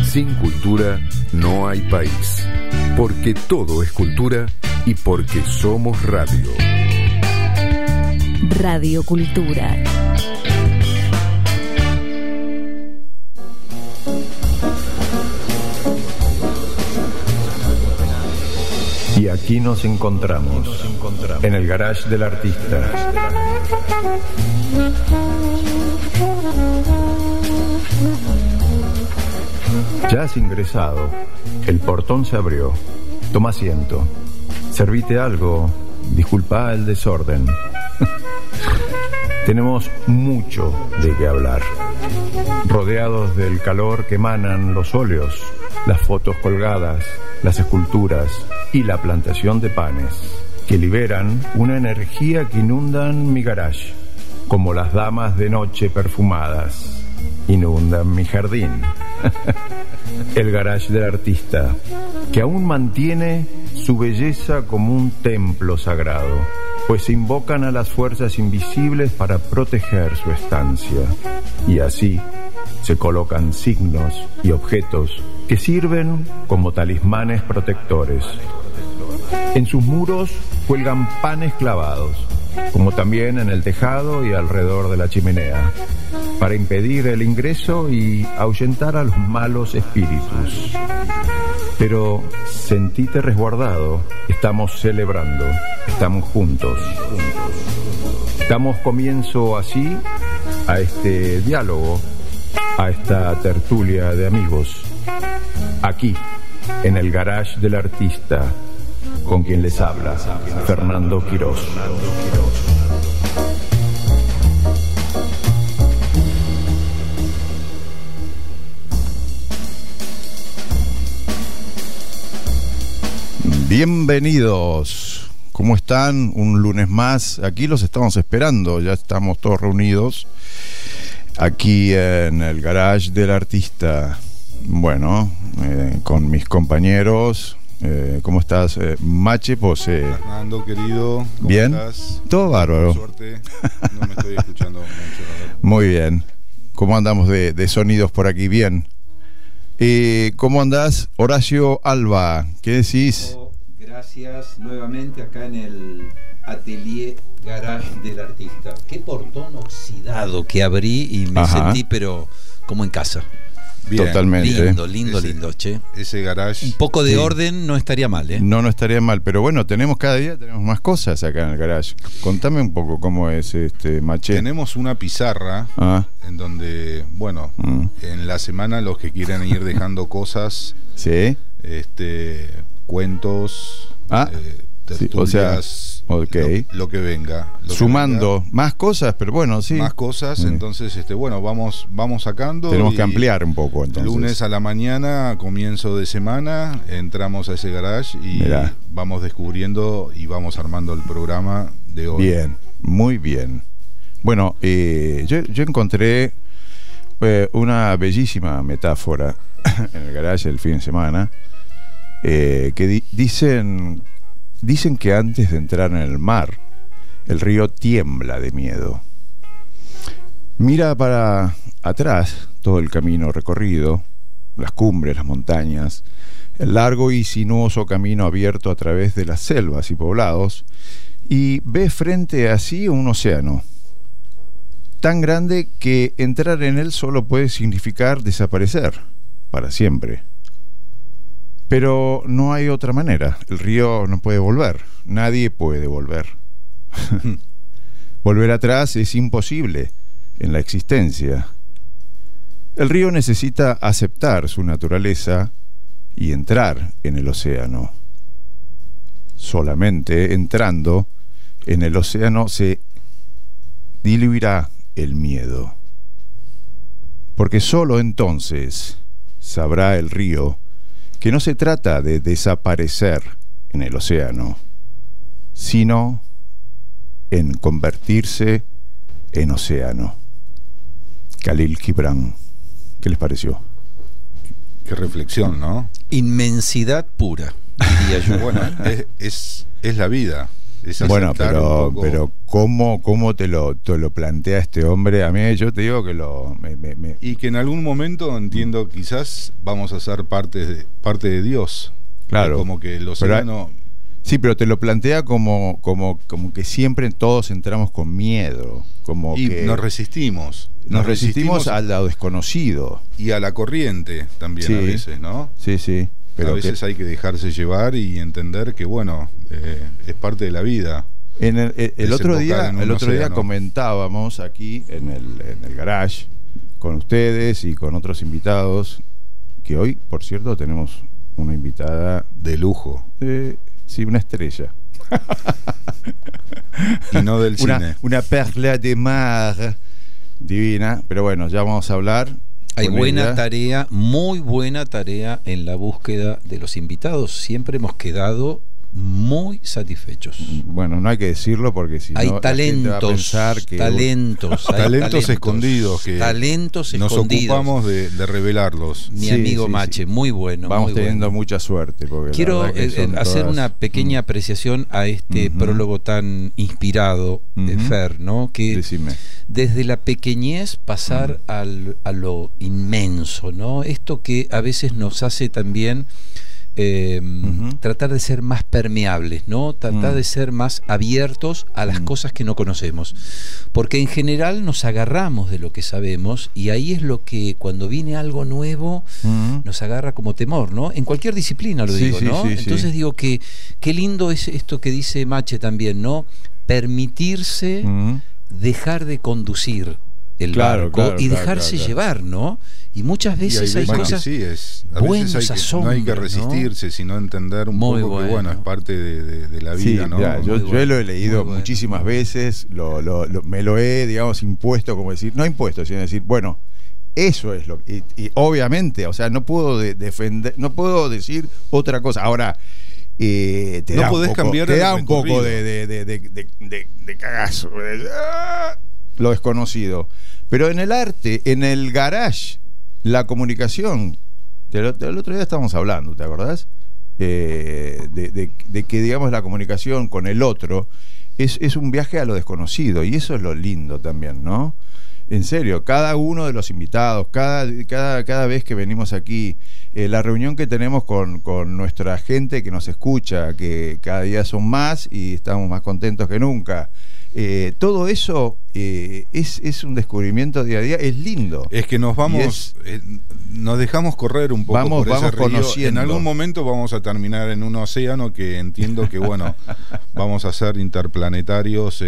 Sin cultura no hay país. Porque todo es cultura y porque somos radio. Radio Cultura. Y aquí nos encontramos, en el garage del artista. Ya has ingresado, el portón se abrió. Toma asiento. Servite algo, disculpa el desorden. Tenemos mucho de qué hablar. Rodeados del calor que emanan los óleos, las fotos colgadas, las esculturas y la plantación de panes, que liberan una energía que inundan mi garage, como las damas de noche perfumadas inundan mi jardín. El garage del artista, que aún mantiene su belleza como un templo sagrado, pues se invocan a las fuerzas invisibles para proteger su estancia, y así se colocan signos y objetos que sirven como talismanes protectores. En sus muros cuelgan panes clavados, como también en el tejado y alrededor de la chimenea, para impedir el ingreso y ahuyentar a los malos espíritus. Pero sentite resguardado, estamos celebrando, estamos juntos. Damos comienzo así a este diálogo, a esta tertulia de amigos, aquí, en el garage del artista, con quien les habla, Fernando Quirós. Bienvenidos, ¿cómo están? Un lunes más, aquí los estamos esperando, ya estamos todos reunidos aquí en el garage del artista. Bueno, con mis compañeros. ¿Cómo estás, Mache Pose? Fernando, querido, ¿cómo ¿bien? Estás? Todo bárbaro. Por suerte, no me estoy escuchando mucho. Muy bien. ¿Cómo andamos de sonidos por aquí? Bien. ¿Cómo andás, Horacio Alba? ¿Qué decís? Gracias nuevamente acá en el atelier garage del artista. Qué portón oxidado que abrí y me sentí pero como en casa. Bien. Totalmente. Lindo, che. Ese garage. Un poco de orden no estaría mal, ¿eh? No estaría mal, pero bueno, cada día tenemos más cosas acá en el garage. Contame un poco cómo es Mache. Tenemos una pizarra en donde, bueno, en la semana los que quieran ir dejando cosas, ¿sí? Cuentos, tertulias, sí, okay. lo que venga. Sumando más cosas, pero bueno, sí. Más cosas, entonces, bueno, vamos sacando. Tenemos que ampliar un poco, entonces. Lunes a la mañana, comienzo de semana, entramos a ese garage y vamos descubriendo y vamos armando el programa de hoy. Bien, muy bien. Bueno, yo encontré una bellísima metáfora en el garage el fin de semana, que dicen que antes de entrar en el mar, el río tiembla de miedo. Mira para atrás todo el camino recorrido, las cumbres, las montañas, el largo y sinuoso camino abierto a través de las selvas y poblados, y ve frente a sí un océano tan grande que entrar en él solo puede significar desaparecer para siempre. Pero no hay otra manera. El río no puede volver. Nadie puede volver. Volver atrás es imposible en la existencia. El río necesita aceptar su naturaleza y entrar en el océano. Solamente entrando en el océano se diluirá el miedo. Porque solo entonces sabrá el río que no se trata de desaparecer en el océano, sino en convertirse en océano. Khalil Gibran, ¿qué les pareció? Qué reflexión, ¿no? Inmensidad pura, diría yo. Bueno, es la vida. Bueno, pero ¿cómo te lo plantea este hombre? A mí yo te digo que y que en algún momento entiendo quizás vamos a ser parte de Dios. Claro. Como que el océano... Sí, pero te lo plantea como que siempre todos entramos con miedo. Que nos resistimos. Nos resistimos a lo desconocido. Y a la corriente también, a veces, ¿no? Sí. Pero a veces hay que dejarse llevar y entender que, bueno, es parte de la vida. El otro día comentábamos aquí en el garage con ustedes y con otros invitados, que hoy, por cierto, tenemos una invitada de lujo. Sí, una estrella. Y no del cine. Una perla de mar divina. Pero bueno, ya vamos a hablar. Hay buena tarea, muy buena tarea en la búsqueda de los invitados. Siempre hemos quedado muy satisfechos. Bueno, no hay que decirlo porque si hay no talentos, va a pensar que talentos escondidos que nos ocupamos de revelarlos. Mi amigo Mache, muy bueno. Vamos teniendo mucha suerte. Quiero hacer una pequeña apreciación a este prólogo tan inspirado de Fer, ¿no? Que decime. Desde la pequeñez pasar a lo inmenso, ¿no? Esto que a veces nos hace también tratar de ser más permeables, ¿no? Tratar de ser más abiertos a las cosas que no conocemos, porque en general nos agarramos de lo que sabemos y ahí es lo que cuando viene algo nuevo nos agarra como temor, ¿no? En cualquier disciplina lo digo, ¿no? Entonces digo que qué lindo es esto que dice Mache también, ¿no? Permitirse dejar de conducir el barco y dejarse llevar, ¿no? Y muchas veces hay cosas buenas, no hay que resistirse, sino entender un poco que bueno, es parte de la vida, ¿no? Yo lo he leído muchísimas veces, me lo he, digamos, impuesto, como decir, no impuesto, sino decir, bueno, eso es lo que, y obviamente, o sea, no puedo defender, no puedo decir otra cosa. Ahora, te da un poco de cagazo, lo desconocido. Pero en el arte, en el garage, la comunicación, del otro día estábamos hablando, ¿te acordás? De que, digamos, la comunicación con el otro es un viaje a lo desconocido, y eso es lo lindo también, ¿no? En serio, cada uno de los invitados, cada vez que venimos aquí, la reunión que tenemos con nuestra gente que nos escucha, que cada día son más y estamos más contentos que nunca. Todo eso es un descubrimiento día a día, es lindo. Es que nos vamos, nos dejamos correr un poco por ese río. Conociendo. En algún momento vamos a terminar en un océano que entiendo que bueno, vamos a ser interplanetarios,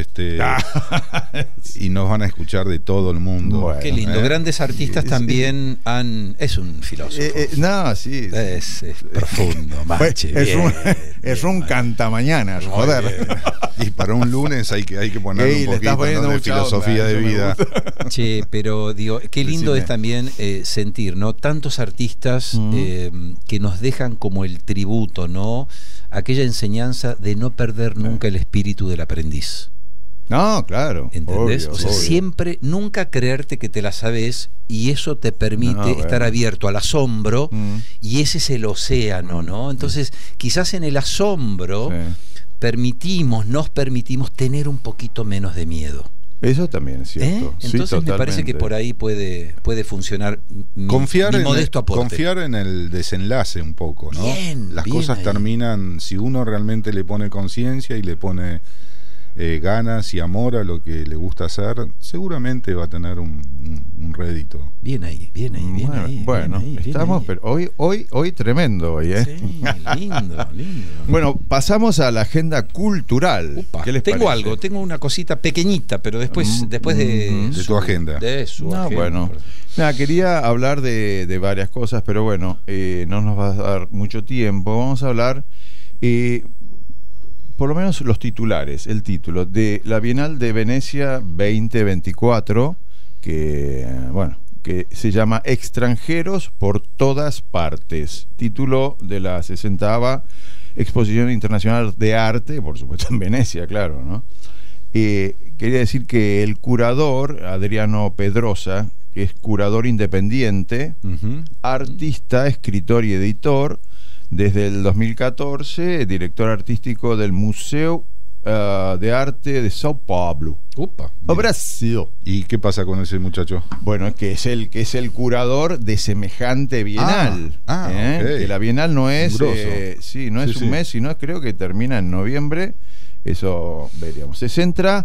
y nos van a escuchar de todo el mundo. Bueno, qué lindo. Grandes artistas también es un filósofo. Es profundo, Mache. Es un cantamañanas, joder. Y para un lunes hay que poner un poquito de filosofía de vida. Che, pero digo, qué lindo es también sentir, ¿no? Tantos artistas que nos dejan como el tributo, ¿no? Aquella enseñanza de no perder nunca el espíritu del aprendiz. No, claro. ¿Entendés? O sea, siempre, nunca creerte que te la sabes, y eso te permite estar abierto al asombro, y ese es el océano, ¿no? Entonces, quizás en el asombro nos permitimos tener un poquito menos de miedo. Eso también es cierto. Entonces me parece que por ahí puede funcionar mi modesto aporte. Confiar en el desenlace un poco, ¿no? Las cosas ahí terminan, si uno realmente le pone conciencia y le pone ganas y amor a lo que le gusta hacer, seguramente va a tener un rédito. Bien ahí. Bueno, estamos, pero hoy tremendo hoy, ¿eh? Sí, lindo. Bueno, pasamos a la agenda cultural. ¿Qué les tengo parece? tengo una cosita pequeñita, pero después de tu agenda. De su agenda. Bueno. Quería hablar de varias cosas, pero bueno, no nos va a dar mucho tiempo. Vamos a hablar por lo menos los titulares, el título de la Bienal de Venecia 2024, que se llama Extranjeros por todas partes, título de la 60ª Exposición Internacional de Arte, por supuesto en Venecia, claro, ¿no? Quería decir que el curador, Adriano Pedrosa, es curador independiente, artista, escritor y editor. Desde el 2014, director artístico del Museo Universal de Arte, de Arte de Sao Paulo. Brasil. ¿Y qué pasa con ese muchacho? Bueno, es que es el curador de semejante bienal. Okay. Que la bienal no es un mes, sino creo que termina en noviembre. Eso veríamos. Se centra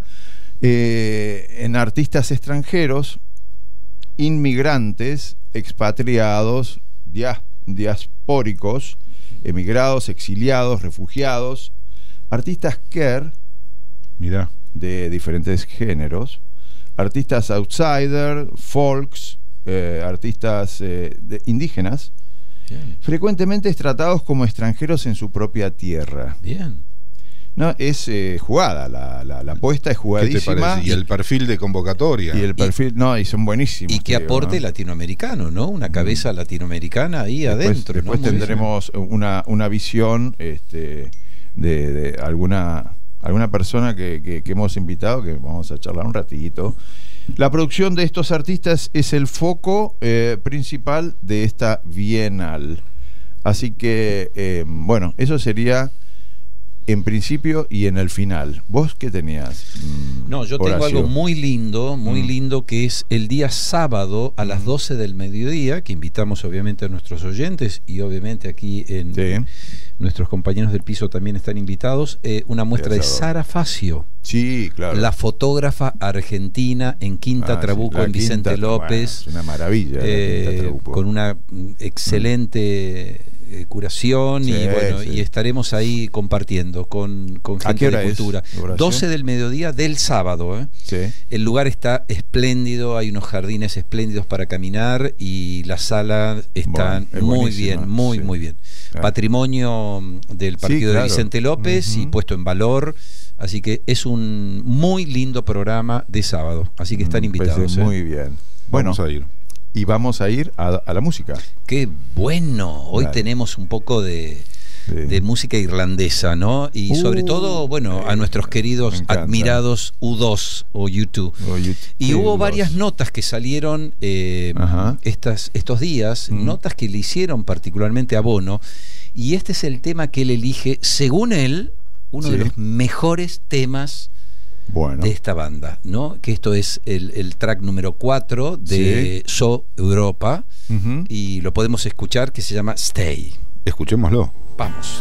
en artistas extranjeros, inmigrantes, expatriados, diaspóricos, emigrados, exiliados, refugiados, artistas queer, mirá, de diferentes géneros, artistas outsider, folks, artistas indígenas, bien, frecuentemente tratados como extranjeros en su propia tierra. Bien. No, es jugada, la apuesta es jugadísima. ¿Qué te parece? Y el perfil de convocatoria. Y el perfil, y son buenísimos. Y qué aporte latinoamericano, ¿no? Una cabeza latinoamericana ahí adentro. Después tendremos una visión de alguna persona que hemos invitado, que vamos a charlar un ratito. La producción de estos artistas es el foco principal de esta bienal. Así que, bueno, eso sería en principio y en el final. ¿Vos qué tenías? No, yo tengo algo muy lindo, que es el día sábado a las 12 del mediodía, que invitamos obviamente a nuestros oyentes y obviamente aquí en nuestros compañeros del piso también están invitados, una muestra de Sara Facio. Sí, claro. La fotógrafa argentina en Quinta Trabuco, en Vicente López. Una maravilla. Con una excelente curación y estaremos ahí compartiendo con gente de cultura. 12 del mediodía del sábado. El lugar está espléndido, hay unos jardines espléndidos para caminar y la sala está muy bien, muy bien. Patrimonio del partido de Vicente López y puesto en valor. Así que es un muy lindo programa de sábado. Así que están invitados. Muy bien. Bueno, vamos a ir. Y vamos a ir a la música. ¡Qué bueno! Hoy tenemos un poco de música irlandesa, ¿no? Y sobre todo, a nuestros queridos, admirados U2 o U2. Y hubo varias notas que salieron estos días, notas que le hicieron particularmente a Bono. Y este es el tema que él elige, según él, uno de los mejores temas de esta banda, ¿no? Que esto es el track número 4 de So Europa, y lo podemos escuchar, que se llama Stay. Escuchémoslo. Vamos.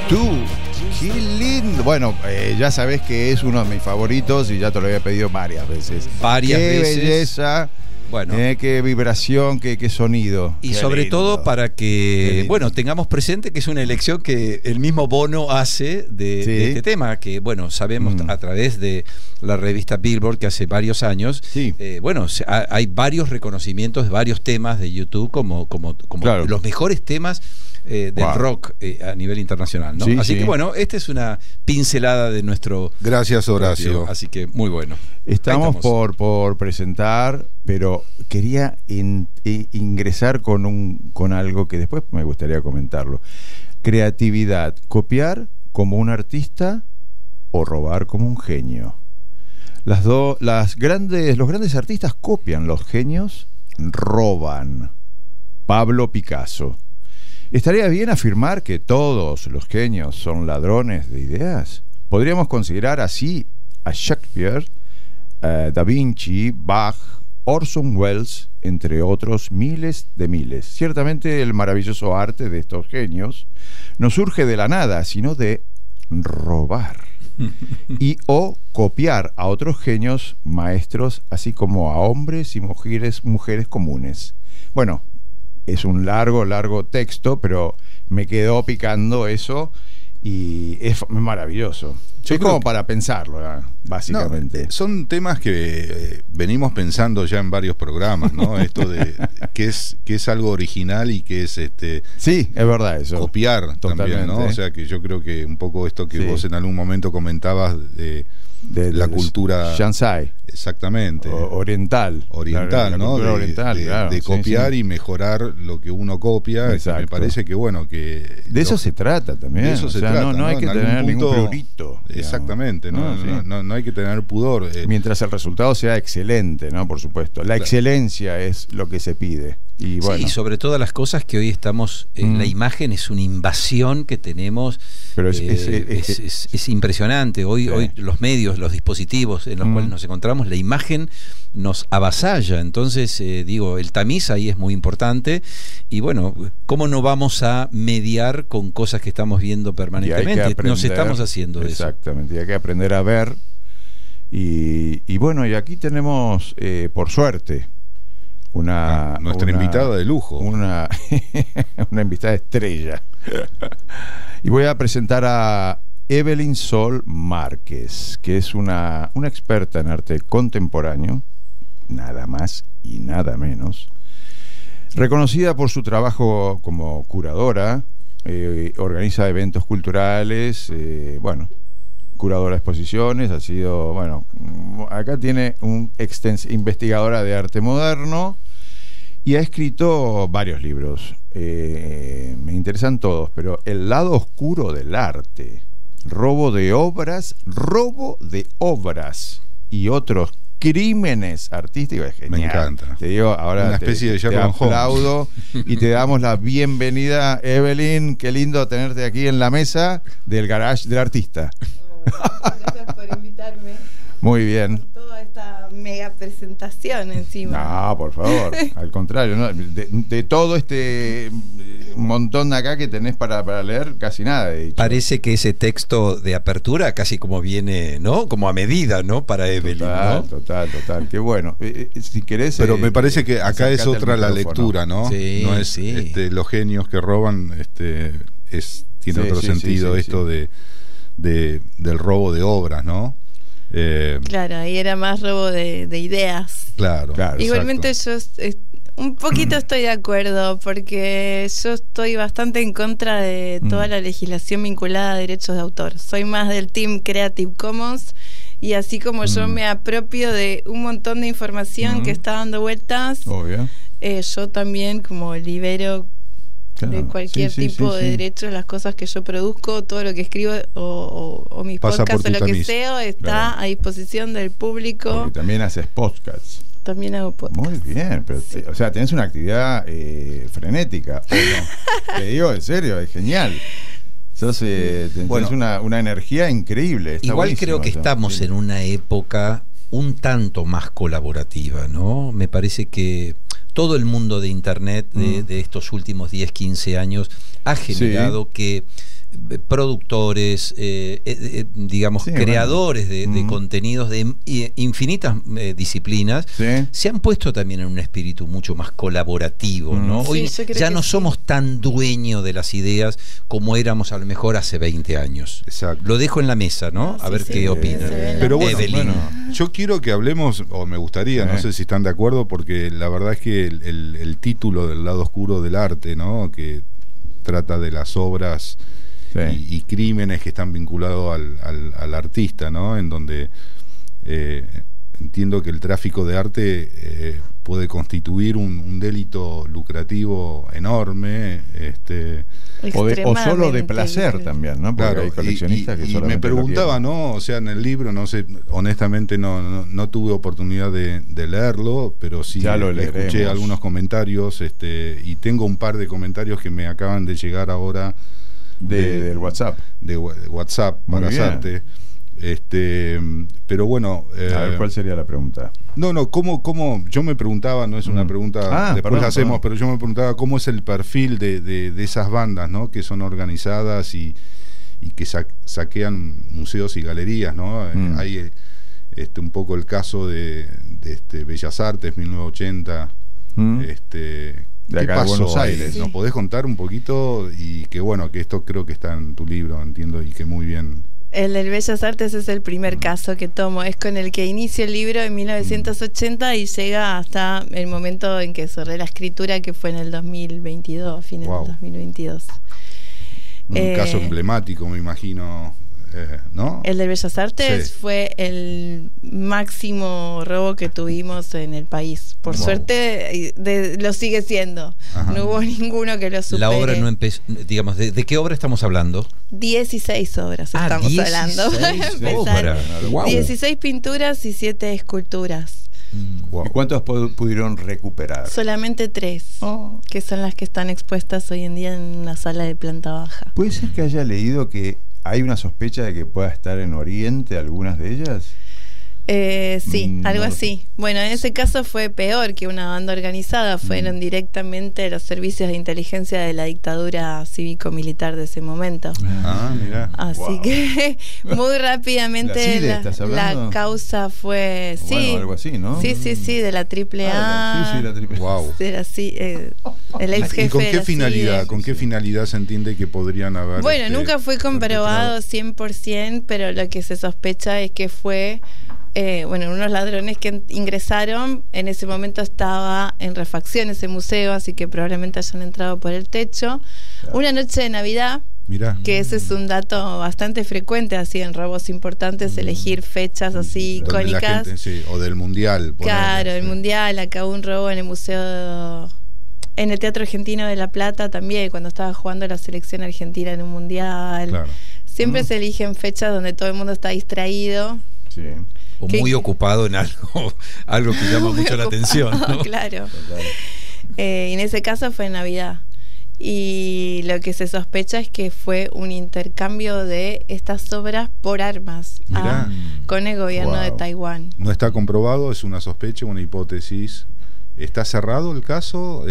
U2. Qué lindo. Bueno, ya sabés que es uno de mis favoritos y ya te lo había pedido varias veces. Qué belleza. Bueno, qué vibración, qué sonido. Y qué sobre lindo. todo para que, bueno, tengamos presente que es una elección que el mismo Bono hace de este tema, que, bueno, sabemos a través de la revista Billboard que hace varios años, bueno, hay varios reconocimientos de varios temas de YouTube como claro, los mejores temas del rock a nivel internacional, ¿no? Así que bueno, esta es una pincelada de nuestro... Gracias, Horacio. Así que muy bueno. Estamos por presentar, pero quería ingresar con algo que después me gustaría comentarlo. Creatividad, copiar como un artista o robar como un genio. Los grandes artistas copian, los genios roban. Pablo Picasso. ¿Estaría bien afirmar que todos los genios son ladrones de ideas? Podríamos considerar así a Shakespeare, Da Vinci, Bach, Orson Welles, entre otros miles de miles. Ciertamente el maravilloso arte de estos genios no surge de la nada, sino de robar o copiar a otros genios maestros, así como a hombres y mujeres comunes. Bueno, es un largo texto, pero me quedó picando eso y es maravilloso. Es como para pensarlo, básicamente. No, son temas que venimos pensando ya en varios programas, ¿no? Esto de que es algo original y que es sí, es verdad eso. Copiar también, ¿no? O sea que yo creo que un poco esto que vos en algún momento comentabas de la cultura Shansai. Exactamente. Oriental, la ¿no? De copiar y mejorar lo que uno copia. Me parece que bueno, que de eso se trata también. De eso se trata, no hay que tener ningún prurito. Exactamente, no hay que tener pudor. Mientras el resultado sea excelente, ¿no? Por supuesto. La excelencia es lo que se pide. Y bueno. Sí, sobre todas las cosas que hoy estamos, la imagen es una invasión que tenemos. Pero es impresionante. Hoy los medios, los dispositivos en los cuales nos encontramos, la imagen nos avasalla. Entonces, el tamiz ahí es muy importante. Y bueno, ¿cómo no vamos a mediar con cosas que estamos viendo permanentemente? Nos estamos haciendo eso. Exactamente, y hay que aprender a ver. Y bueno, y aquí tenemos, por suerte, nuestra invitada de lujo, una invitada estrella. Y voy a presentar a Evelyn Sol Márquez, que es una experta en arte contemporáneo, nada más y nada menos, reconocida por su trabajo como curadora, organiza eventos culturales, curadora de exposiciones, ha sido, acá tiene investigadora de arte moderno y ha escrito varios libros. Me interesan todos, pero El lado oscuro del arte, robo de obras y otros crímenes artísticos. Genial. Me encanta. Te digo, ahora una especie de Sherlock Holmes. Aplaudo y te damos la bienvenida, Evelyn. Qué lindo tenerte aquí en la mesa del garage del artista. Gracias por invitarme. Muy bien. Por toda esta mega presentación encima. No, por favor, al contrario, ¿no? De todo este montón de acá que tenés para leer, casi nada he dicho. Parece que ese texto de apertura casi como viene, ¿no? Como a medida, ¿no? Para Evelyn, ¿no? Total, qué bueno. Si querés... Pero me parece que acá es otra la lectura, ¿no? Sí, no es los genios que roban, tiene otro sentido esto del robo de obras, claro, ahí era más robo de ideas. Claro. Igualmente exacto. Yo un poquito estoy de acuerdo, porque yo estoy bastante en contra de toda la legislación vinculada a derechos de autor. Soy más del team Creative Commons, y así como yo me apropio de un montón de información que está dando vueltas, yo también como libero de cualquier tipo de derechos, las cosas que yo produzco, todo lo que escribo o mis podcasts o lo que sea está a disposición del público. Porque también haces podcasts. También hago podcasts. Muy bien, pero o sea, tenés una actividad frenética, ¿o no? Te digo, en serio, es genial. Tenés una energía increíble. Está igual creo que estamos en una época un tanto más colaborativa, ¿no? Me parece que todo el mundo de Internet de estos últimos 10, 15 años ha generado que productores, digamos, creadores de contenidos de infinitas disciplinas, se han puesto también en un espíritu mucho más colaborativo, ¿no? Hoy ya no somos tan dueños de las ideas como éramos a lo mejor hace 20 años. Exacto. Lo dejo en la mesa, ¿no? A ver qué opinan. Pero bueno, yo quiero que hablemos, o me gustaría, no sé si están de acuerdo, porque la verdad es que el título del lado oscuro del arte, ¿no? Que trata de las obras y crímenes que están vinculados al artista, ¿no? En donde entiendo que el tráfico de arte puede constituir un delito lucrativo enorme, o solo de placer también, ¿no? Porque hay coleccionistas que solamente me preguntaba, ¿no? O sea, en el libro, no sé, honestamente no tuve oportunidad de leerlo, pero sí escuché algunos comentarios, y tengo un par de comentarios que me acaban de llegar ahora del WhatsApp. De WhatsApp para hacerte. Pero bueno, a ver, ¿cuál sería la pregunta? ¿Cómo? Yo me preguntaba, no es una pregunta, después la hacemos, pero yo me preguntaba cómo es el perfil de esas bandas, ¿no? Que son organizadas y que saquean museos y galerías, ¿no? Hay un poco el caso de Bellas Artes 1980, de acá de Buenos Aires. ¿Nos podés contar un poquito? Y que bueno, que esto creo que está en tu libro, entiendo, y que muy bien. El del Bellas Artes es el primer caso que tomo, es con el que inicio el libro en 1980 y llega hasta el momento en que cerré la escritura, que fue en el 2022, final del 2022. Un caso emblemático, me imagino, ¿no? El del Bellas Artes fue el máximo robo que tuvimos en el país. Por suerte lo sigue siendo. No hubo ninguno que lo supere. La obra no empezó, digamos, ¿de qué obra estamos hablando? 16 obras estamos hablando. 16 pinturas y 7 esculturas. ¿Y cuántos pudieron recuperar? Solamente 3, que son las que están expuestas hoy en día en una sala de planta baja. ¿Puede ser que haya leído que hay una sospecha de que pueda estar en Oriente algunas de ellas? Sí, algo así. Bueno, en ese caso fue peor que una banda organizada. Fueron directamente los servicios de inteligencia de la dictadura cívico-militar de ese momento. Mirá. Así que muy rápidamente la causa fue... Bueno, algo así, ¿no? Sí, de la AAA. la AAA. Wow. El ex jefe. ¿Y con qué finalidad? ¿Con qué finalidad se entiende que podrían haber? Bueno, nunca fue comprobado 100%, pero lo que se sospecha es que fue... unos ladrones que ingresaron, en ese momento estaba en refacción ese museo, así que probablemente hayan entrado por el techo. Una noche de Navidad, que ese es un dato bastante frecuente así en robos importantes, elegir fechas así icónicas. O del Mundial. Claro, el Mundial, acá hubo un robo en el museo, en el Teatro Argentino de La Plata también, cuando estaba jugando la selección argentina en un Mundial. Claro. Siempre se eligen fechas donde todo el mundo está distraído. Sí. O muy ocupado en algo que llama mucho la atención, ¿no? Claro. En ese caso fue en Navidad. Y lo que se sospecha es que fue un intercambio de estas obras por armas con el gobierno de Taiwán. No está comprobado, es una sospecha, una hipótesis. ¿Está cerrado el caso?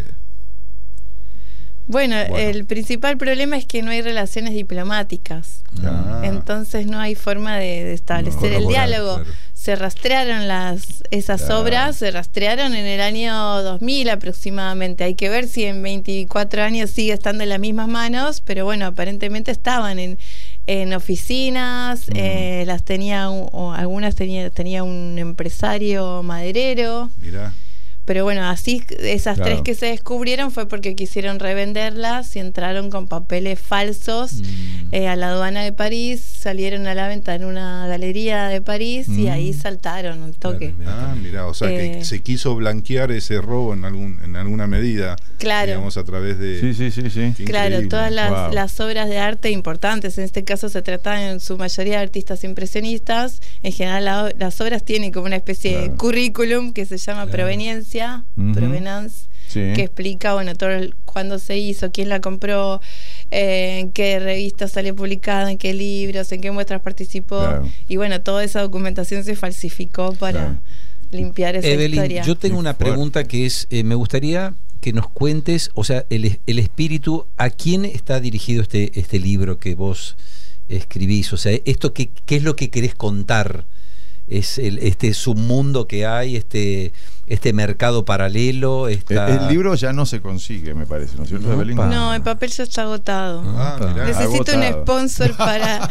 Bueno, el principal problema es que no hay relaciones diplomáticas. Entonces no hay forma de establecer el diálogo. Claro. Se rastrearon esas obras, se rastrearon en el año 2000 aproximadamente. Hay que ver si en 24 años sigue estando en las mismas manos, pero bueno, aparentemente estaban en oficinas, las tenía algunas tenía un empresario maderero. Mirá. Pero bueno, así esas 3 que se descubrieron fue porque quisieron revenderlas y entraron con papeles falsos a la aduana de París, salieron a la venta en una galería de París y ahí saltaron un toque. Mirá, o sea que se quiso blanquear ese robo en alguna medida. Claro. Digamos, a través de... Sí. Claro, todas las obras de arte importantes, en este caso se tratan en su mayoría de artistas impresionistas. En general las obras tienen como una especie de currículum que se llama proveniencia. Provenance, que explica todo cuándo se hizo, quién la compró, en qué revista salió publicada, en qué libros, en qué muestras participó, y bueno, toda esa documentación se falsificó para limpiar esa Evelyn, historia. yo tengo una pregunta que es, me gustaría que nos cuentes, o sea, el espíritu, ¿a quién está dirigido este libro que vos escribís? O sea, esto ¿qué es lo que querés contar? Es este submundo que hay, este mercado paralelo. El libro ya no se consigue, me parece, ¿no es cierto, Evelyn? No, el papel ya está agotado. Necesito agotado. un sponsor para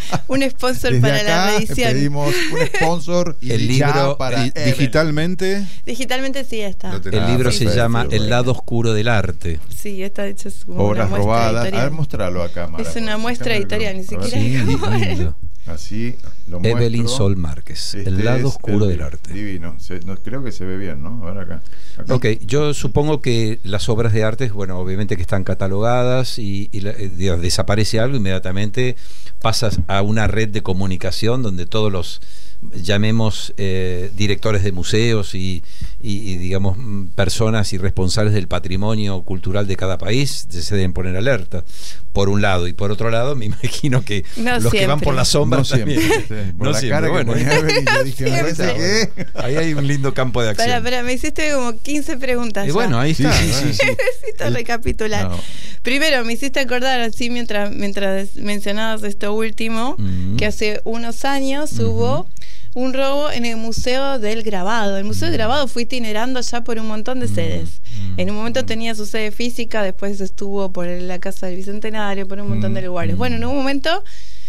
la reedición. Pedimos un sponsor y el libro para digitalmente. Digitalmente sí está. El libro se llama El lado oscuro del arte. Sí, está hecho obras robadas. A ver, mostralo a cámara. Es una muestra editorial, ni siquiera es así lo muestro. Evelyn Sol Márquez, El lado oscuro del arte. Divino. Creo que se ve bien, ¿no? A ver acá. Ok, yo supongo que las obras de arte, bueno, obviamente que están catalogadas y desaparece algo, inmediatamente pasas a una red de comunicación donde todos los, llamemos, directores de museos y digamos personas y responsables del patrimonio cultural de cada país se deben poner alerta, por un lado, y por otro lado me imagino que los que van por la sombra también. Por la cara que ponía Evelyn, yo dije, ahí hay un lindo campo de acción. Espera, me hiciste como 15 preguntas. Y bueno, ahí está. Sí. Necesito recapitular. No. Primero, me hiciste acordar, así mientras mencionabas esto último, que hace unos años hubo un robo en el Museo del Grabado. El Museo del Grabado fue itinerando ya por un montón de sedes. En un momento tenía su sede física, después estuvo por la Casa del Bicentenario, por un montón de lugares. Bueno, en un momento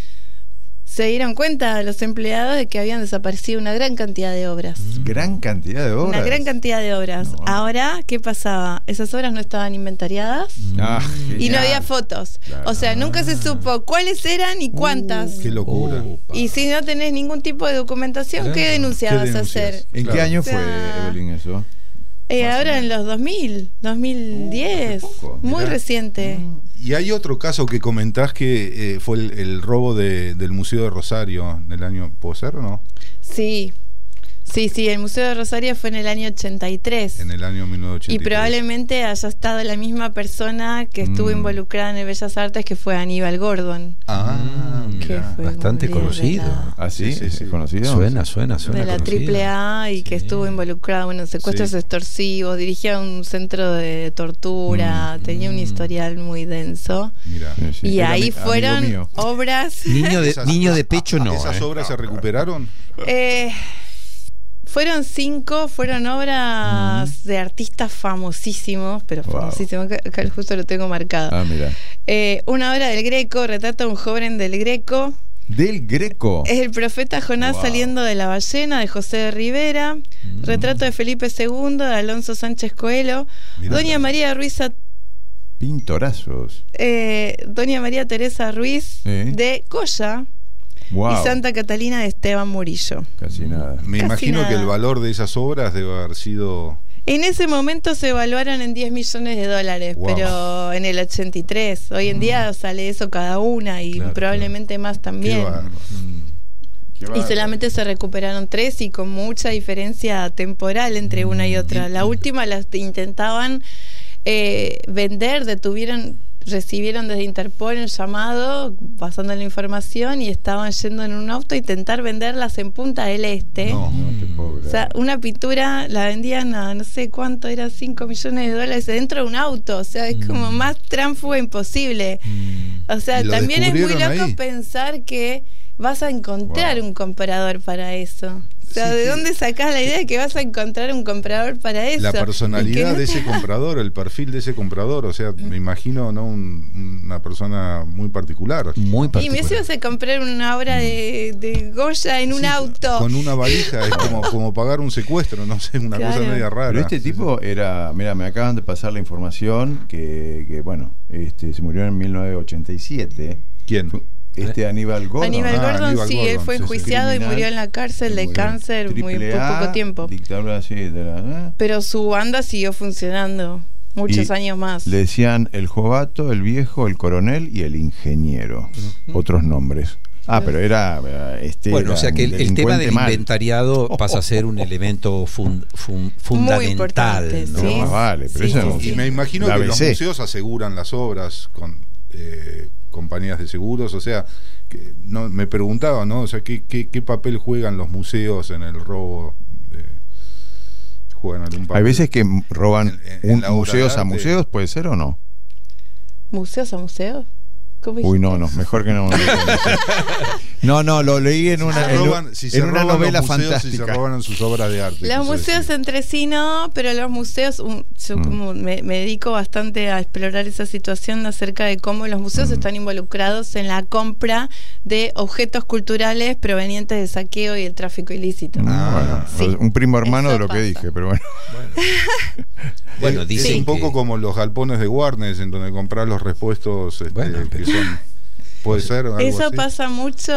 se dieron cuenta los empleados de que habían desaparecido una gran cantidad de obras. ¿Gran cantidad de obras? Una gran cantidad de obras. No. Ahora, ¿qué pasaba? Esas obras no estaban inventariadas y no había fotos. Claro. O sea, nunca se supo cuáles eran y cuántas. ¡Qué locura! Y si no tenés ningún tipo de documentación, ¿qué denunciabas a hacer? ¿En qué año fue, Evelyn, eso? Ahora en los 2010, muy reciente. Y hay otro caso que comentás que fue el robo del Museo de Rosario del año, ¿puede ser o no? Sí, el Museo de Rosario fue en el año 83. En el año 1983. Y probablemente haya estado la misma persona que estuvo involucrada en el Bellas Artes, que fue Aníbal Gordon. Que fue bastante conocido. ¿Ah, sí? ¿Es conocido? Suena de la AAA y que estuvo involucrado en secuestros extorsivos, dirigía un centro de tortura, tenía un historial muy denso. Mirá. Y ahí fueron obras... Niño de pecho no. ¿Esas obras se recuperaron? Fueron 5, fueron obras de artistas famosísimos, pero famosísimos, acá justo lo tengo marcado. Mira. Una obra del Greco, retrata a un joven del Greco. ¿Del Greco? Es el profeta Jonás saliendo de la ballena, de José de Rivera. Retrato de Felipe II, de Alonso Sánchez Coelho. Mirá. Doña María Ruiz... Pintorazos. Doña María Teresa Ruiz, de Goya. Y Santa Catalina de Esteban Murillo. Casi nada. Me imagino que el valor de esas obras debe haber sido... En ese momento se evaluaron en $10 millones, pero en el 83. Hoy en día sale eso cada una y probablemente más también. Y solamente se recuperaron 3 y con mucha diferencia temporal entre una y otra. La última las intentaban vender, recibieron desde Interpol el llamado, pasando la información, y estaban yendo en un auto a intentar venderlas en Punta del Este. No te puedo creer. O sea, una pintura la vendían a no sé cuánto, era $5 millones dentro de un auto. O sea, es como más tránfuga imposible. O sea, también es muy loco pensar que vas a encontrar un comprador para eso. O sea, ¿de dónde sacás la idea de que vas a encontrar un comprador para eso? La personalidad de ese comprador, el perfil de ese comprador, o sea, me imagino, ¿no? Una persona muy particular. Muy particular. Y me ibas a comprar una obra de Goya en un auto. Con una valija, es como pagar un secuestro, no sé, una cosa media rara. Pero este tipo era, mira, me acaban de pasar la información que bueno, se murió en 1987. ¿Quién? Aníbal Gordon. Aníbal Gordon, él fue enjuiciado y murió en la cárcel de cáncer muy poco tiempo. Dictadura así pero su banda siguió funcionando muchos años más. Le decían el Jovato, el Viejo, el Coronel y el Ingeniero. Otros nombres. Pero era bueno, o sea que el tema del inventariado pasa a ser un elemento fundamental, muy importante, ¿no? Sí. Vale, pero eso y me imagino que los museos aseguran las obras con compañías de seguros, o sea, que no me preguntaba, ¿no? O sea, ¿qué papel juegan los museos en el robo? juegan algún papel. Hay veces que roban en la obra museos de a arte. museos, ¿puede ser o no? ¿Museos a museos? ¿Cómo Uy, dijiste? no, mejor que no. No, lo leí en una, Si se en una roban novela los museos, fantástica. Si se roban sus obras de arte. Los museos entre sí no, pero los museos, yo como me dedico bastante a explorar esa situación acerca de cómo los museos están involucrados en la compra de objetos culturales provenientes del saqueo y el tráfico ilícito. Bueno, Sí, un primo hermano eso de lo que pasa. dije, pero bueno. Bueno, es dicen un poco que- como los galpones de Warnes, en donde compras los repuestos Bueno, que pero- son. Puede ser algo Eso así. pasa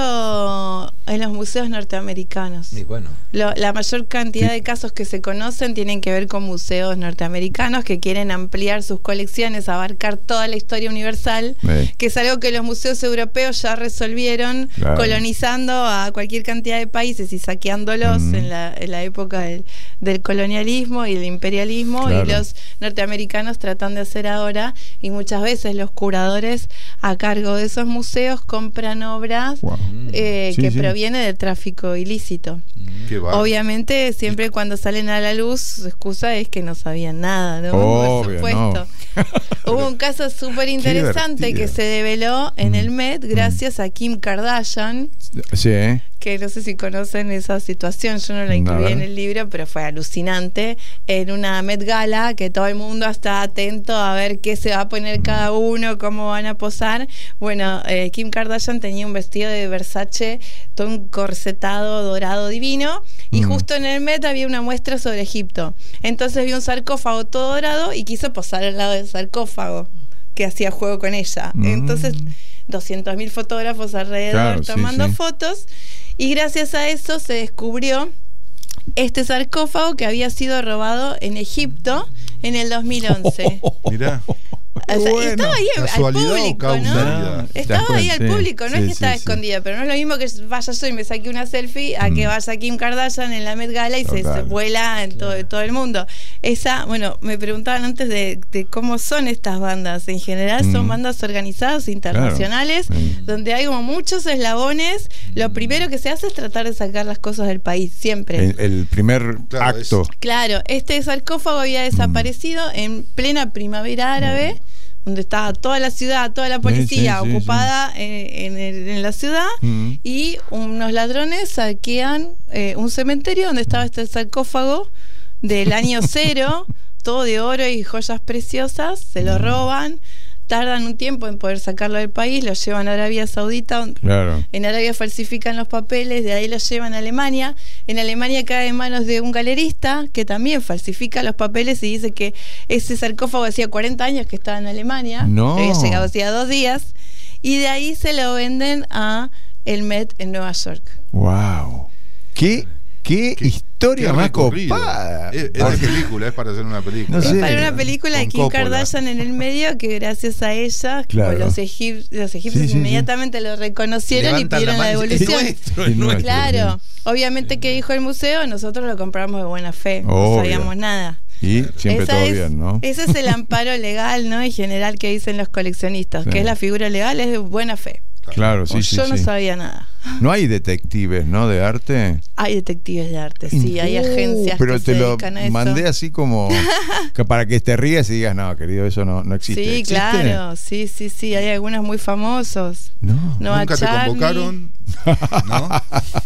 mucho en los museos norteamericanos. Y bueno, La mayor cantidad de casos que se conocen tienen que ver con museos norteamericanos que quieren ampliar sus colecciones, abarcar toda la historia universal, que es algo que los museos europeos ya resolvieron, Claro. colonizando a cualquier cantidad de países y saqueándolos en la época del colonialismo y el imperialismo, Claro. y los norteamericanos tratan de hacer ahora, y muchas veces los curadores a cargo de esos museos compran obras Wow. Sí, que sí. proviene del tráfico ilícito. Qué bárbaro. Obviamente, siempre cuando salen a la luz, su excusa es que no sabían nada, ¿no? Obvio, Por supuesto. Hubo un caso súper interesante divertido. que se develó en el Met gracias a Kim Kardashian, Sí, que no sé si conocen esa situación, yo no la A incluí ver. en el libro, pero fue alucinante, en una Met Gala, que todo el mundo está atento a ver qué se va a poner cada uno, cómo van a posar. Bueno, Kim Kardashian tenía un vestido de Versace, todo un corsetado dorado divino, y justo en el Met había una muestra sobre Egipto. Entonces vio un sarcófago todo dorado y quiso posar al lado del sarcófago, que hacía juego con ella. Entonces 200.000 fotógrafos alrededor Claro, sí, tomando sí. fotos, y gracias a eso se descubrió este sarcófago que había sido robado en Egipto en el 2011. Mirá. O sea, y estaba ahí al ¿Casualidad o público, causalidad? ¿no? Estaba ahí al Sí, público, no es sí, que estaba sí, sí. escondida, pero no es lo mismo que vaya yo y me saque una selfie a que vaya Kim Kardashian en la Met Gala y se Total. vuela en todo el mundo. Esa, bueno, me preguntaban antes de cómo son estas bandas. En general son bandas organizadas internacionales, Sí. donde hay como muchos eslabones. Lo primero que se hace es tratar de sacar las cosas del país, siempre. El primer Claro, acto. Claro, este sarcófago había desaparecido en plena primavera árabe, donde estaba toda la ciudad, toda la policía Sí, sí, sí, ocupada en la ciudad, y unos ladrones saquean un cementerio donde estaba este sarcófago del año 0, todo de oro y joyas preciosas, se lo roban, tardan un tiempo en poder sacarlo del país, lo llevan a Arabia Saudita. Claro. En Arabia falsifican los papeles, de ahí los llevan a Alemania. En Alemania cae en manos de un galerista que también falsifica los papeles y dice que ese sarcófago hacía 40 años que estaba en Alemania. No. Había llegado hacía 2 días. Y de ahí se lo venden a el Met en Nueva York. Wow. ¿Qué historia Qué más recorrido. copada? Es de película, es para hacer una película. No sé. Para una película de Con Kim Coppola. Kardashian en el medio, que gracias a ella, Claro. como los egipcios Sí, sí, sí. inmediatamente lo reconocieron y levantan pidieron la mano y dicen, devolución. "Es nuestro, Es es nuestro". Claro, obviamente que dijo el museo, nosotros lo compramos de buena fe, no Obvio. sabíamos nada. Y siempre todo bien, ¿no? Ese es el amparo legal, ¿no? En general que dicen los coleccionistas, Sí. que es la figura legal, es de buena fe. Claro, sí, sí, Yo no sí. sabía nada. No hay detectives, ¿no? De arte. Hay detectives de arte, sí, hay agencias Pero que te se lo dedican a eso. mandé así como que para que te rías y digas, no, querido, eso no existe. Sí, ¿Existe? claro, sí, hay algunos muy famosos. No. Noah Nunca te Charney. convocaron, ¿no?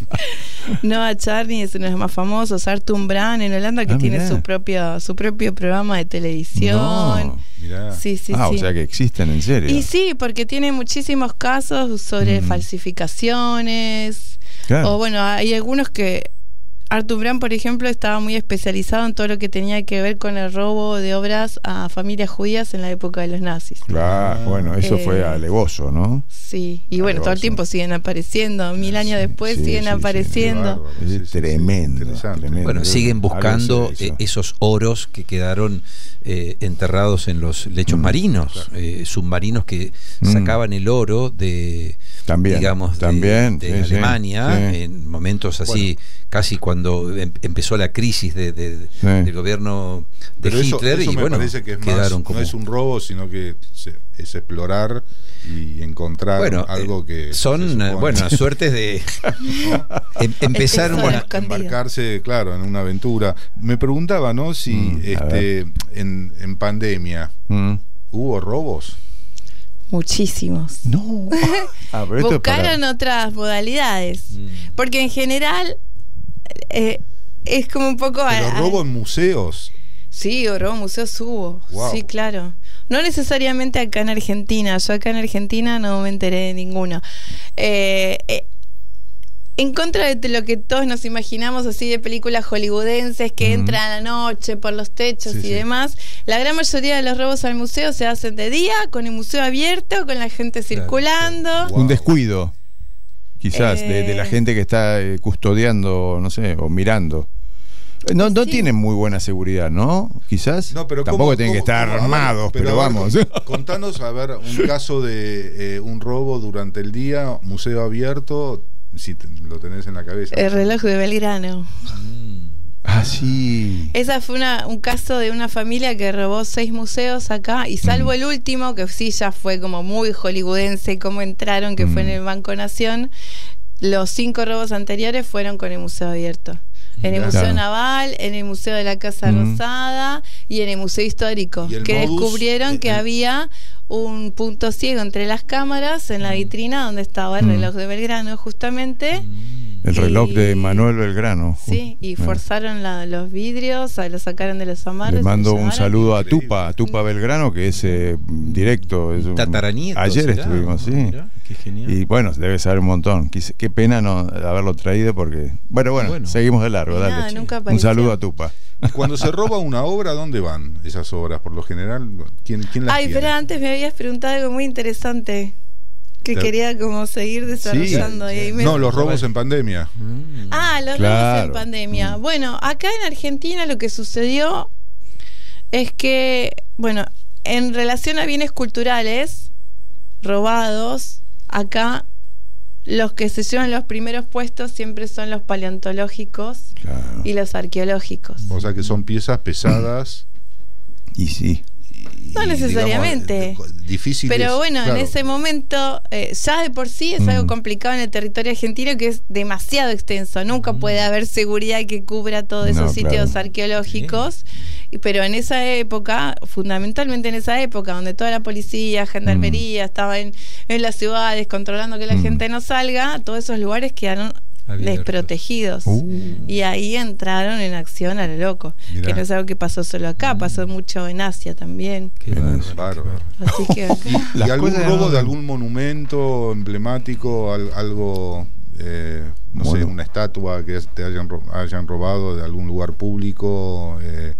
Noah Charney es uno de los más famosos. Artur Brand en Holanda, que tiene mirá. su propio programa de televisión. No. Mirá. Sí, sí. O sea que existen en serio. Y sí, porque tiene muchísimos casos sobre falsificaciones. Claro. O bueno, hay algunos que Artur Brand, por ejemplo, estaba muy especializado en todo lo que tenía que ver con el robo de obras a familias judías en la época de los nazis. Claro, bueno, eso fue alevoso, ¿no? Sí, y bueno, todo el Alevoso. tiempo siguen apareciendo. 1000 años después Sí, siguen sí, sí, apareciendo. Es Sí, sí, sí, tremendo, interesante. tremendo. Bueno, siguen buscando Algo se hizo. esos oros que quedaron enterrados en los lechos marinos, submarinos que sacaban el oro de, También, digamos, también, de sí, sí, Alemania sí. en momentos así, casi cuando cuando empezó la crisis del gobierno de Pero Hitler, eso y me bueno, parece que es quedaron más, como... no es un robo, sino que es explorar y encontrar algo que son suertes de empezar embarcarse, claro, en una aventura. Me preguntaba, ¿no? Si en pandemia hubo robos. Muchísimos. No. Buscaron otras modalidades. Porque en general es como un poco... Pero robo en museos. Sí, robo en museos hubo. Wow. Sí, claro. No necesariamente acá en Argentina. Yo acá en Argentina no me enteré de ninguno. En contra de lo que todos nos imaginamos así de películas hollywoodenses que entran a la noche por los techos y demás, la gran mayoría de los robos al museo se hacen de día, con el museo abierto, con la gente circulando. Wow. Un descuido, quizás, de la gente que está custodiando, no sé, o mirando. No tienen muy buena seguridad, ¿no? Quizás. No, pero tampoco tienen que estar armados, pero vamos. Contanos, a ver, un caso de un robo durante el día, museo abierto, si lo tenés en la cabeza. El reloj de Belgrano. Ah, sí. Esa fue un caso de una familia que robó 6 museos acá, y salvo el último, que sí ya fue como muy hollywoodense cómo entraron, que fue en el Banco Nación, los 5 robos anteriores fueron con el museo abierto. En el Museo Naval, en el Museo de la Casa Rosada y en el Museo Histórico, que descubrieron que había un punto ciego entre las cámaras en la vitrina donde estaba el reloj de Belgrano, justamente. El reloj de Manuel Belgrano. Sí, y forzaron los vidrios, lo sacaron de los amarres. Le mando un saludo a Tupa Belgrano, que es directo. Es tataranieto. Ayer estuvimos, sí. Mirá, qué genial. Y bueno, debe saber un montón. Qué pena no haberlo traído porque... Bueno, seguimos de largo, dale. Un saludo a Tupa. Cuando se roba una obra, ¿dónde van esas obras? Por lo general, ¿quién las tiene? Pero antes me habías preguntado algo muy interesante que quería como seguir desarrollando. Sí. Los robos en pandemia. Los robos en pandemia. Bueno, acá en Argentina lo que sucedió es que, en relación a bienes culturales robados, acá los que se llevan los primeros puestos siempre son los paleontológicos y los arqueológicos. O sea que son piezas pesadas. Y sí. No necesariamente, digamos, difíciles, pero en ese momento ya de por sí es algo complicado en el territorio argentino, que es demasiado extenso. Nunca puede haber seguridad que cubra todos esos sitios arqueológicos. Pero en esa época, fundamentalmente en esa época, donde toda la policía, gendarmería estaba en las ciudades controlando que la gente no salga, todos esos lugares quedaron desprotegidos. Y ahí entraron en acción a lo loco. Mirá. Que no es algo que pasó solo acá, pasó mucho en Asia también. Qué bárbaro. Así que ¿Y algún robo de algún monumento emblemático, algo, no sé, una estatua que te hayan robado de algún lugar público?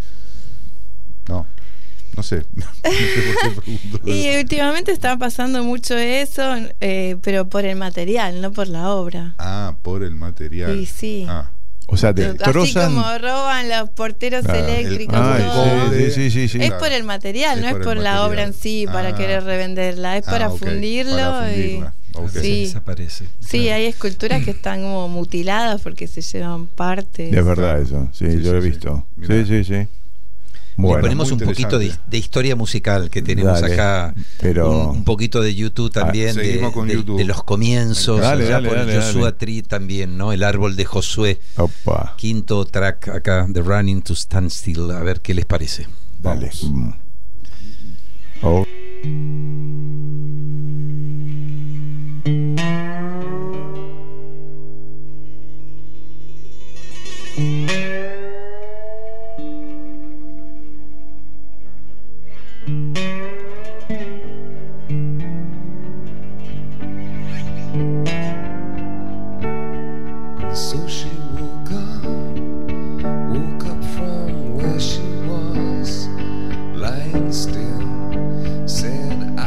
No sé. No sé por qué pregunto. Y últimamente está pasando mucho eso, pero por el material, no por la obra. Por el material. Sí. O sea, así como roban los porteros eléctricos. Sí. Es por el material, no es por la obra en sí, para querer revenderla, es para fundirlo. Para fundirla. Sí. Desaparece. Sí, hay esculturas que están como mutiladas porque se llevan partes. Es verdad eso, yo lo he visto. Sí. Bueno, ponemos un poquito de historia musical que tenemos acá, pero un poquito de YouTube también, de los comienzos, dale, Joshua Tree también, ¿no? El árbol de Josué. Opa. Quinto track acá, The Running to Stand Still, a ver qué les parece. Dale. So she woke up from where she was, lying still, said,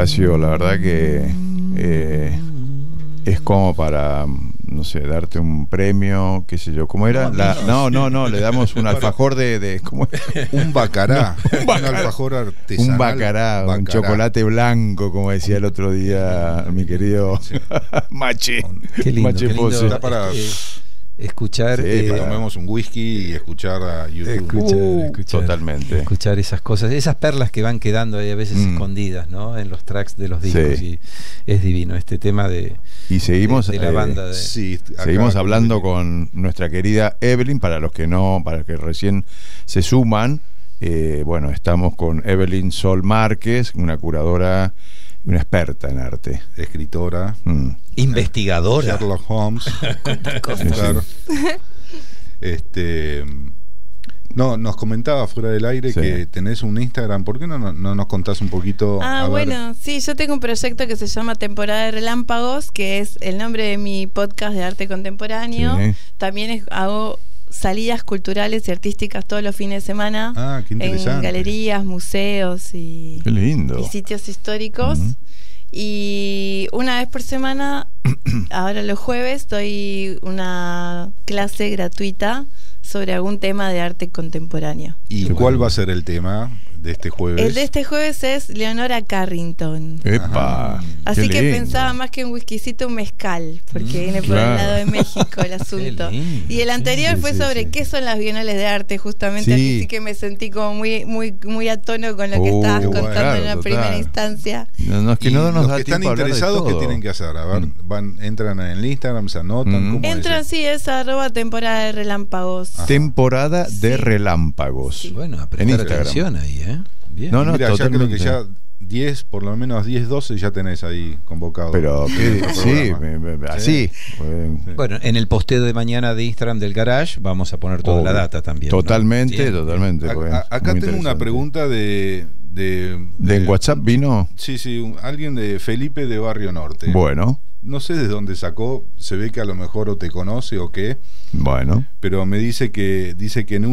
Horacio, la verdad que es como para, no sé, darte un premio, qué sé yo, ¿cómo era? No, le damos un alfajor de ¿cómo es? Un bacará, un alfajor artesanal. Un bacará, un chocolate blanco, como decía el otro día mi querido Mache. Qué lindo, Mache qué lindo. Pose. Está para escuchar, que tomemos un whisky y escuchar a YouTube. escuchar, totalmente. escuchar esas cosas, esas perlas que van quedando ahí a veces escondidas, ¿no? En los tracks de los discos. Sí. Y es divino este tema Y seguimos de la banda Sí, acá seguimos hablando con nuestra querida Evelyn, para los que recién se suman. Bueno, estamos con Evelyn Sol Márquez, una curadora, una experta en arte, escritora, investigadora, Sherlock Holmes. Claro. No, nos comentaba fuera del aire que tenés un Instagram. ¿Por qué no nos contás un poquito? Bueno, sí, yo tengo un proyecto que se llama Temporada de Relámpagos, que es el nombre de mi podcast de arte contemporáneo. Sí. También hago salidas culturales y artísticas todos los fines de semana Qué interesante. en galerías, museos y Qué lindo. sitios históricos. Y una vez por semana, ahora los jueves, doy una clase gratuita sobre algún tema de arte contemporáneo. ¿Y cuál va a ser el tema de este jueves? El de este jueves es Leonora Carrington. ¡Epa! Así que lindo. pensaba más que un whiskycito, un mezcal, porque viene por el lado de México el asunto. Y el anterior fue sobre qué son las bienales de arte, justamente, así que me sentí como muy a tono con lo que estabas contando en la primera instancia. No, es que no nos los da que están tiempo a hablar de interesados, ¿qué todo. tienen que hacer? A ver, entran en el Instagram, se anotan. ¿Cómo Entran, es? sí, es @temporada de relámpagos. Temporada de relámpagos. Sí. Bueno, a En prestar Instagram. atención ahí, ¿eh? Bien. No, Mira, ya creo totalmente. que ya 10, por lo menos 10, 12 ya tenés ahí convocado. Pero sí, así. Bueno, en el posteo de mañana de Instagram del Garage vamos a poner toda la data también, ¿no? Totalmente, Bien. totalmente. Acá muy tengo una interesante. pregunta de ¿En WhatsApp vino? Sí, alguien de Felipe de Barrio Norte. Bueno, No sé de dónde sacó, se ve que a lo mejor o te conoce o qué, bueno. pero me dice que en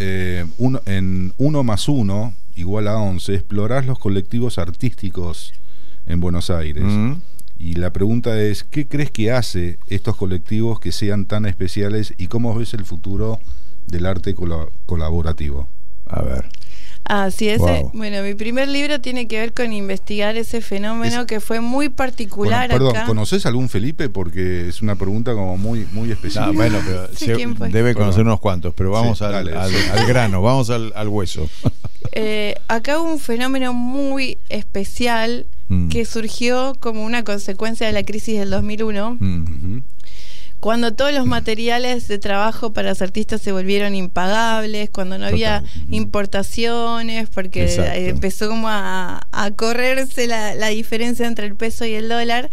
en 1 más 1 igual a 11 explorás los colectivos artísticos en Buenos Aires. Y la pregunta es, ¿qué crees que hace estos colectivos que sean tan especiales y cómo ves el futuro del arte colaborativo? A ver. Sí, bueno, mi primer libro tiene que ver con investigar ese fenómeno que fue muy particular acá. ¿Conoces algún Felipe? Porque es una pregunta como muy específica. Bueno, pero ¿quién fue? debe conocer unos cuantos, pero vamos al grano, vamos al hueso. Acá hubo un fenómeno muy especial que surgió como una consecuencia de la crisis del 2001. Cuando todos los materiales de trabajo para los artistas se volvieron impagables, cuando no había importaciones, porque empezó como a correrse la diferencia entre el peso y el dólar,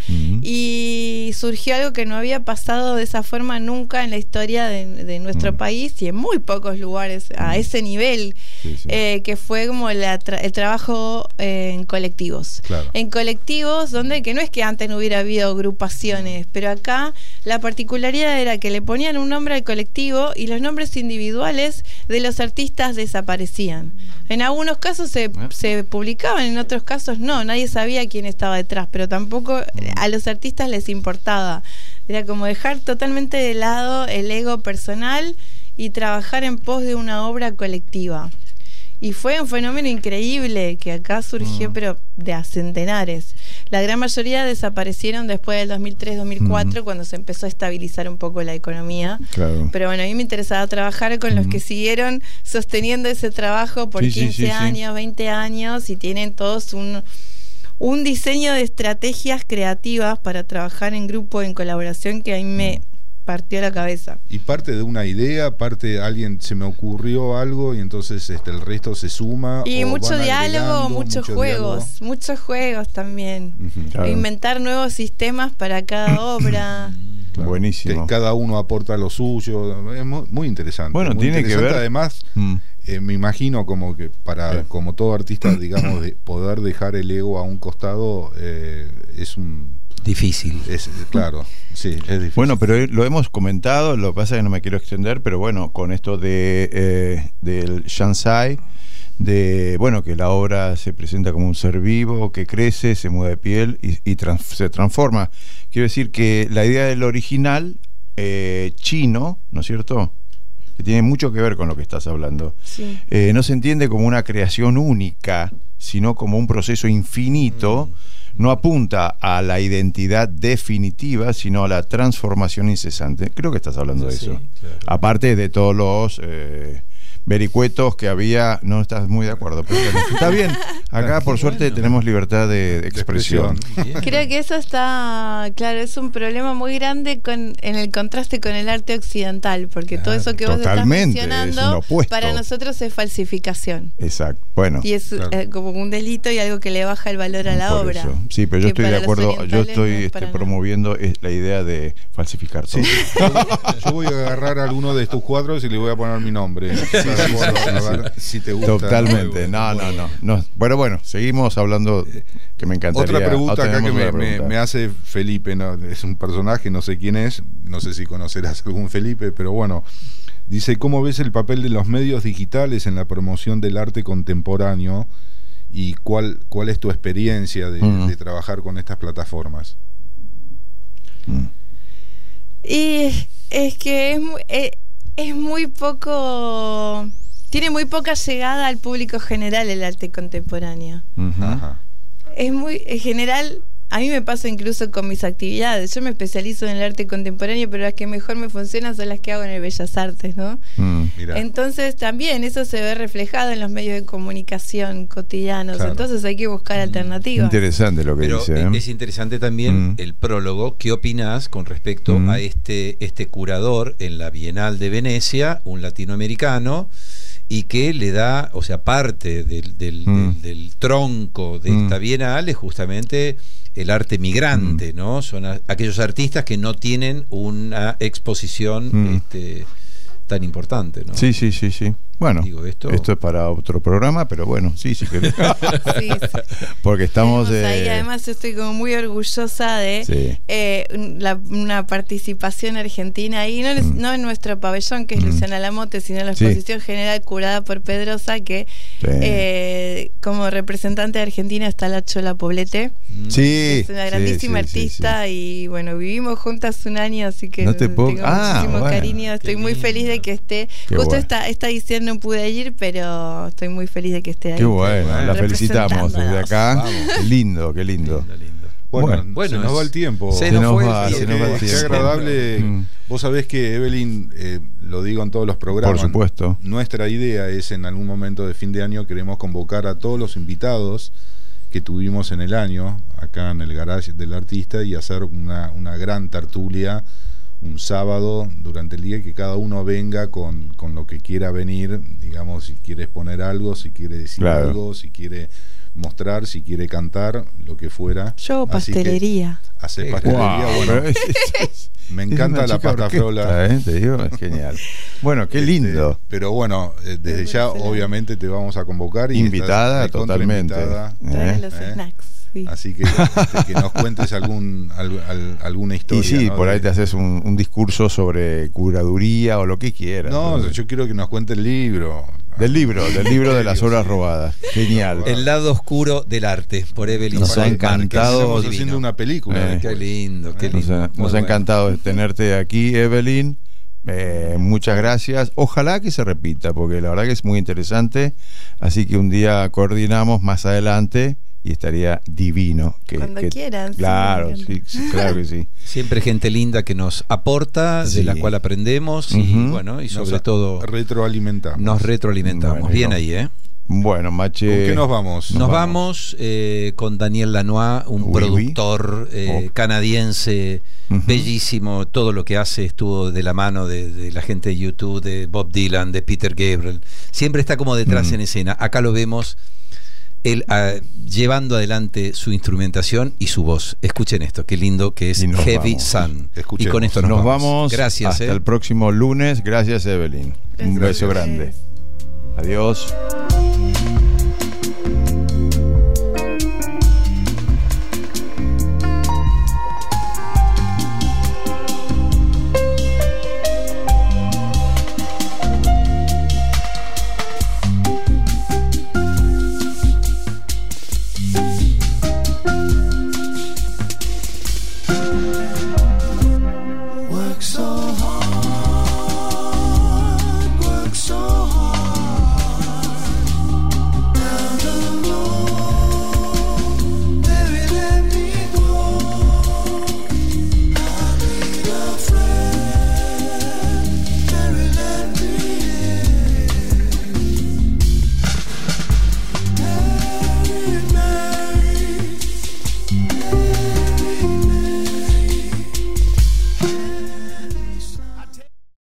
y surgió algo que no había pasado de esa forma nunca en la historia de nuestro país y en muy pocos lugares a ese nivel, que fue como el trabajo en colectivos. Claro. En colectivos donde, que no es que antes no hubiera habido agrupaciones, pero acá la particularidad era que le ponían un nombre al colectivo y los nombres individuales de los artistas desaparecían. En algunos casos se publicaban, en otros casos no, nadie sabía quién estaba detrás, pero tampoco a los artistas les importaba. Era como dejar totalmente de lado el ego personal y trabajar en pos de una obra colectiva. Y fue un fenómeno increíble que acá surgió, pero de a centenares. La gran mayoría desaparecieron después del 2003-2004, cuando se empezó a estabilizar un poco la economía. Claro. Pero bueno, a mí me interesaba trabajar con los que siguieron sosteniendo ese trabajo por 15 años, 20 años, y tienen todos un diseño de estrategias creativas para trabajar en grupo, en colaboración, que a mí me partió la cabeza. Y parte de una idea, alguien se me ocurrió algo y entonces el resto se suma. Y mucho diálogo, muchos juegos también. Claro. Inventar nuevos sistemas para cada obra. Claro. Buenísimo. Que cada uno aporta lo suyo. Es muy interesante. Bueno, muy tiene interesante. que ver. Además, me imagino como que como todo artista, digamos, de poder dejar el ego a un costado es un difícil. Claro, sí, es difícil. Bueno, pero lo hemos comentado, lo que pasa es que no me quiero extender, pero bueno, con esto del Shansai, bueno, que la obra se presenta como un ser vivo, que crece, se mueve de piel y se transforma. Quiero decir que la idea del original chino, ¿no es cierto?, que tiene mucho que ver con lo que estás hablando, sí. No se entiende como una creación única, sino como un proceso infinito. No apunta a la identidad definitiva, sino a la transformación incesante. Creo que estás hablando de eso. Claro. Aparte de todos los vericuetos que había, no estás muy de acuerdo, pero bueno, está bien. Acá por suerte tenemos libertad de expresión. Creo que eso está, claro, es un problema muy grande en el contraste con el arte occidental, porque todo eso que vos estás mencionando para nosotros es falsificación. Exacto. Bueno. Y es como un delito y algo que le baja el valor a la obra. Eso. Sí, pero yo estoy de acuerdo, yo estoy promoviendo la idea de falsificar todo. Sí. Yo voy a agarrar alguno de estos cuadros y le voy a poner mi nombre. A ver si te gusta. Totalmente. No. Bueno, seguimos hablando, que me encantaría. Otra pregunta acá que me hace Felipe, ¿no? Es un personaje, no sé quién es, no sé si conocerás algún Felipe, pero bueno, dice: ¿cómo ves el papel de los medios digitales en la promoción del arte contemporáneo y cuál es tu experiencia de trabajar con estas plataformas? Y es que es muy poco, tiene muy poca llegada al público general el arte contemporáneo. Es muy, en general, a mí me pasa incluso con mis actividades. Yo me especializo en el arte contemporáneo, pero las que mejor me funcionan son las que hago en el Bellas Artes, ¿no? Entonces también eso se ve reflejado en los medios de comunicación cotidianos. Claro. Entonces hay que buscar alternativas. Interesante lo que dice. Es interesante también el prólogo. ¿Qué opinás con respecto a este curador en la Bienal de Venecia, un latinoamericano, y que le da, o sea, parte del tronco de esta Bienal es justamente el arte migrante, ¿no? Son aquellos artistas que no tienen una exposición tan importante, ¿no? Sí. Bueno, digo, esto es para otro programa, pero bueno, sí querés. Sí. Porque estamos ahí, además estoy como muy orgullosa de una participación argentina ahí, no en nuestro pabellón, que es Luciana Lamote, sino en la exposición general curada por Pedrosa, que como representante de Argentina está la Chola Poblete. Sí. Es una grandísima artista y bueno, vivimos juntas un año, así que tengo muchísimo cariño. Estoy muy feliz de que esté. Justo esta edición no pude ir, pero estoy muy feliz de que esté ahí. Qué bueno, la felicitamos desde acá. Vamos. Qué lindo. Bueno, se nos va el tiempo. Se nos va el tiempo. Qué agradable. Vos sabés que, Evelyn, lo digo en todos los programas. Por supuesto. Nuestra idea es, en algún momento de fin de año, queremos convocar a todos los invitados que tuvimos en el año, acá en el Garage del Artista, y hacer una gran tertulia un sábado durante el día, y que cada uno venga con lo que quiera venir, digamos, si quiere exponer algo, si quiere decir algo, si quiere mostrar, si quiere cantar, lo que fuera. Yo pastelería. Hacer pastelería, bueno. Me encanta la pasta frola. Te digo, es genial. Bueno, qué lindo. Pero bueno, desde ya obviamente te vamos a convocar. Invitada, totalmente. Los snacks. Sí. Así que nos cuentes alguna historia. Y sí, ¿no? por ahí te haces un discurso sobre curaduría o lo que quieras. No, yo quiero que nos cuente el libro. Del libro de las obras robadas. Genial. El lado oscuro del arte, por Evelyn. Nos ha encantado. Estamos haciendo una película. Qué lindo, qué lindo. Nos ha encantado tenerte aquí, Evelyn. Muchas gracias. Ojalá que se repita, porque la verdad que es muy interesante. Así que un día coordinamos más adelante y estaría divino. Cuando quieran. Claro, sí, claro que sí. Siempre gente linda que nos aporta, de la cual aprendemos y bueno, y sobre todo nos retroalimentamos. Bueno, bien ahí, Bueno, Mache. ¿Con qué nos vamos? Nos vamos con Daniel Lanois, un productor canadiense, bellísimo. Todo lo que hace estuvo de la mano de la gente de YouTube, de Bob Dylan, de Peter Gabriel. Siempre está como detrás en escena. Acá lo vemos él llevando adelante su instrumentación y su voz. Escuchen esto, qué lindo que es Heavy Sun. Y con esto nos vamos. Gracias. Hasta el próximo lunes. Gracias, Evelyn. Un beso grande. Adiós.